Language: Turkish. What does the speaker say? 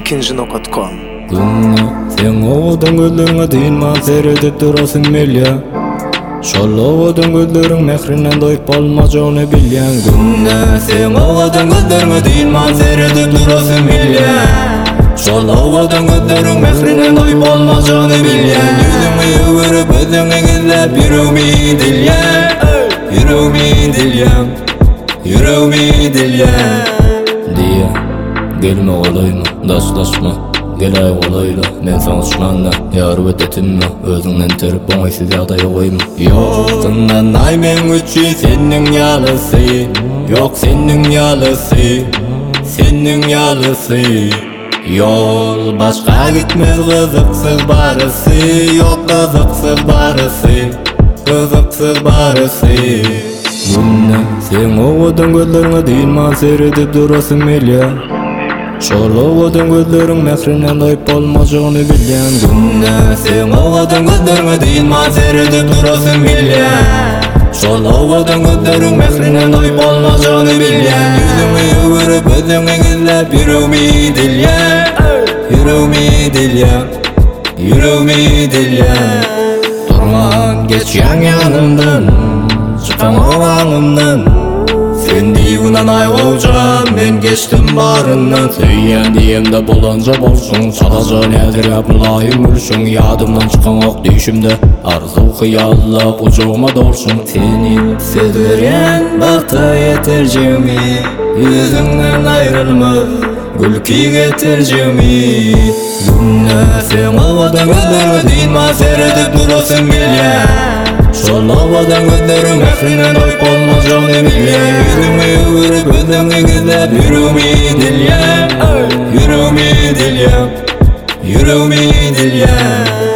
ikinci.com. Günne sen oğudun gözlerine değinma seyredip durasın melya. Şol oğudun gözlerin mehrinden doyup olmacağını bilyen. Günne sen oğudun gözlerine değinma seyredip durasın melya. Şol oğudun gözlerin mehrinden doyup olmacağını bilyen. Yüzümü yürüp özünü gizlep yüreğimi dilyen. Yüreğimi dilyen, yüreğimi dilyen diye. Gelme olayma, daşlaşma, gel ay olayla. Men sana düşmanla, yarı ötetinme. Özünden terip boğaysiz yağda yoğayma. Yoksundan aymen güçü senin yalısı. Yok senin yalısı, senin yalısı. Yol başka gitmez kızıksız barısı. Yok kızıksız barısı, kızıksız barısı. Günne sen oğudun gözlerine değinma seyredip durasın melya. Şol oğudun gözlerin mehrinden doyup olmacağını bilyen. Günne sen oğudun gözlerine değinma seyredip durasın melya. Şol oğudun gözlerin mehrinden doyup olmacağını bilyen. Yüzümü yürüp özünü gizlep yüreğimi dilyen. Yüreğimi dilyen, yüreğimi dilyen. Durman geç yanımdan, çıkan o anımdan. Sen deyunan ayğaucan, men geçtim barından. Söyyen diyemde bolanca bolsun, çalaca nedir yapılayım ülsün. Yadımdan çıkan ok düşümde, arzu hıyalla kucağıma dolsun. Seni söz veren bakta yetercimi, yüzünden ayrılmaz gülki getircimi. Günne sen oğudun gözlerine değinma seyredip durasın bilyen. Şol oğudun gözlerin mehrinden doyup olmacağını bilyen. Yüzümü yürüp özünü gizlep yüreğimi dilyen. Yüreğimi dilyen, yüreğimi dilyen.